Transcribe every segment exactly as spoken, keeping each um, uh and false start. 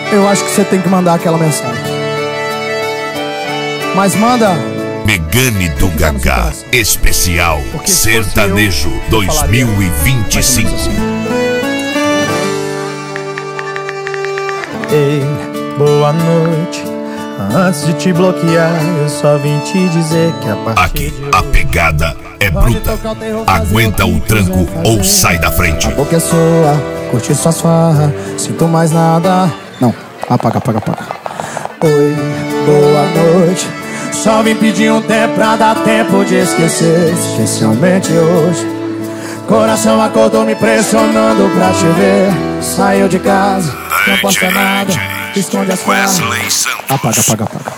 eu acho que você tem que mandar aquela mensagem. Mas manda Megane do Gagá, especial Sertanejo dois mil e vinte e cinco. Ei, boa noite. Antes de te bloquear, eu só vim te dizer que a partir Aqui a pegada é bruta. Aguenta o tranco ou sai da frente. A boca é sua, curte suas farras, sinto mais nada. Não, apaga, apaga, apaga. Oi, boa noite. Só vim pedir um tempo pra dar tempo de esquecer, especialmente hoje. Coração acordou me pressionando pra te ver. Saiu de casa, não posta nada, esconde as farras. Apaga, apaga, apaga.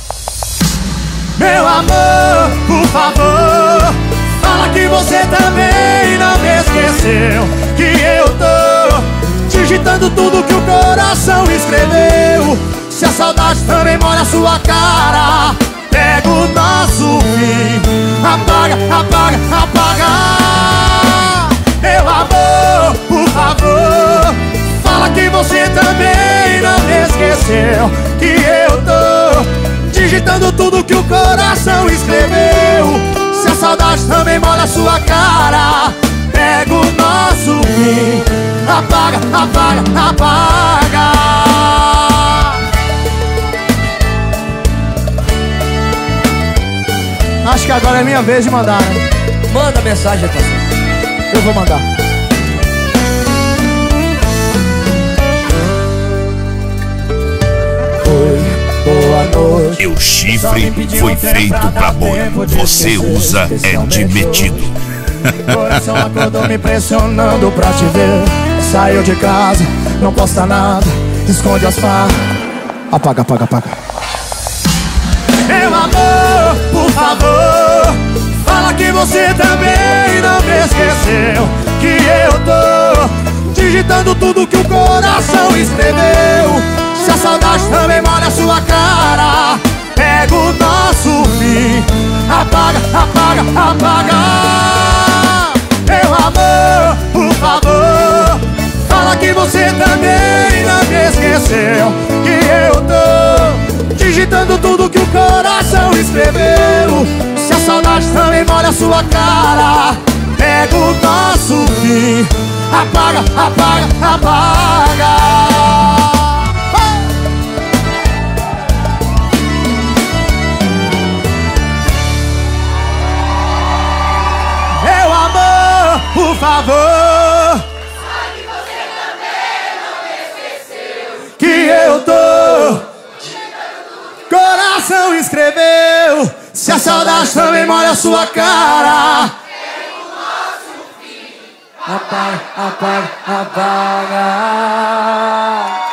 Meu amor, por favor, fala que você também não me esqueceu. Que eu tô digitando tudo que o coração escreveu. Se a saudade também mora na sua cara, pega o nosso fim. Apaga, apaga, apaga. Meu amor, por favor, fala que você também não me esqueceu. Que eu tô digitando tudo que o coração escreveu. Se a saudade também mora na sua cara, pega o nosso fim. Apaga, apaga, apaga. Acho que agora é minha vez de mandar, né? Manda mensagem, tá? Eu vou mandar. Oi, boa noite. E o chifre foi feito pra boi. Você usa é de metido. Coração acordou me pressionando pra te ver. Saiu de casa, não posta nada, esconde as farras. Apaga, apaga, apaga. Meu amor, por favor, fala que você também não me esqueceu. Que eu tô digitando tudo que o coração escreveu. Se a saudade também mora na sua cara, pega o nosso fim. Apaga, apaga, apaga. Meu amor, por favor, fala que você também não me esqueceu. Que eu tô digitando tudo que o coração escreveu. Se a saudade também mora na sua cara, pega o nosso fim. Apaga, apaga, apaga. Meu amor, por favor, fala que você também não me esqueceu. que eu tô coração escreveu. Se a saudade também molha a sua cara, É o nosso fim. apaga, apaga, apaga.